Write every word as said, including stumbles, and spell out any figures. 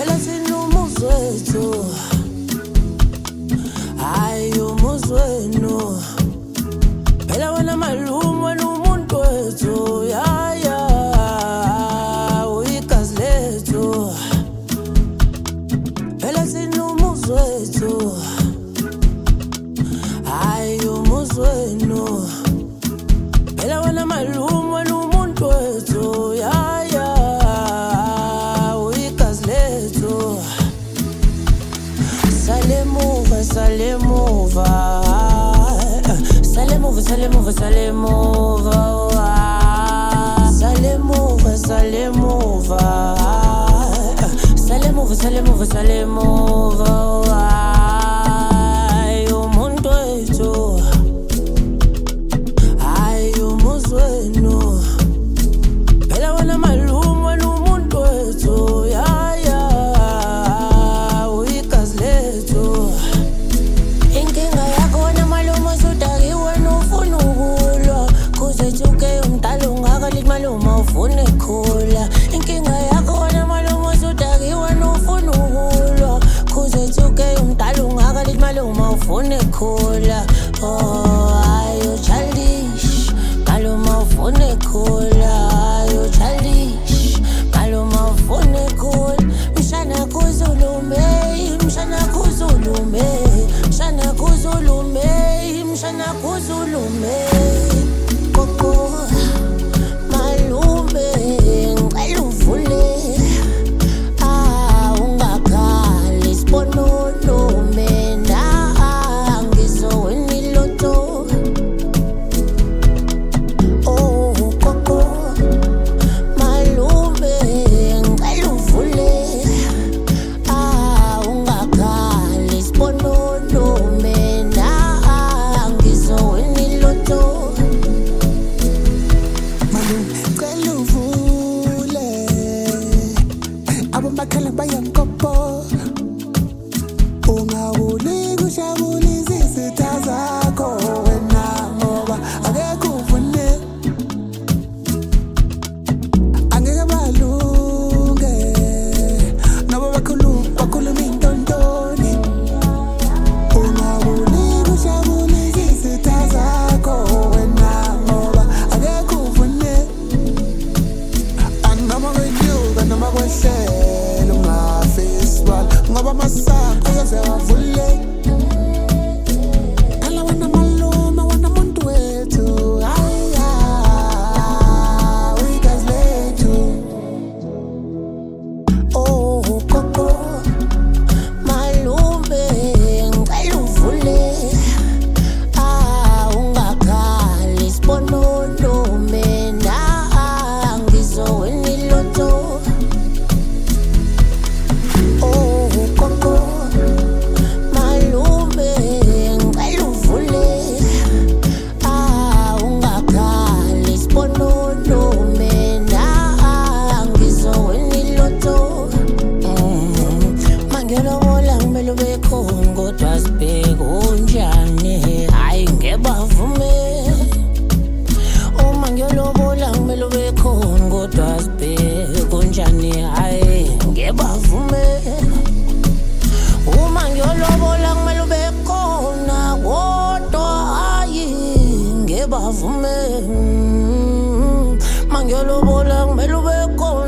phela sinumuzi wethu hayi umuzi wenu phela wena malume wena umuntu wethu ya ya uyigazi lethu phela sinumuzi wethu hayi umuzi wenu phela wena malume wena umuntu wethu ya ya uyigazi lethu sale muva sale muva sale muva sale muva sale muva sale muva sale muva sale muva sale muva sale muva ay umuntu wethu ay umuzi wenu phela wena malume wena umuntu wethu ya ya uyigazi lethu inkinga yakho wena malume usudakiwe nofuna ukulwa kuzethuke umdala ungakalithi malume ufune khula inkinga yakho wena malume usudakiwe nofuna ukulwa kuzethuke umdala ungakalithi malume ufune khula oh ayo childish malume ufune khula ayo childish malume ufune khula mshana kuzulume mshana kuzulume mshana kuzulume mshana kuzulume koko malume ngicela uvule ah ungakhali sibonono mina angizowini loto oh koko malume ngicela uvule ah ungakhali sibonono mina angizowini loto Cela uvule abambakhala bayankopo ungawuli kushabulisa izitha zakho wena ngoba akekho uvune angeke balunge noba bakhuluma bakhuluma intontoni ungawuli kushabulisa izitha zakho wena ngoba akekho uvune anoma kwenyuka noma kwehlela ungafesibala ngoba amasango ayaze avule phela wena malume wena muntu wethu haya uyigazi lethu oh koko malume ngicela uvule ah ungakhali sibonono mina angizowini loto oh koko malume ngicela uvule ah ungakhali sibonono mina angizowini loto mangelobola kumele ube khona kodwa sibheke unjani hayi ngebavume uma ngiyolobola kumele ube khona kodwa sibheke unjani hayi ngebavume uma ngiyolobola kumele ube khona kodwa hayi ngebavume mangiyolobola kumele ube khona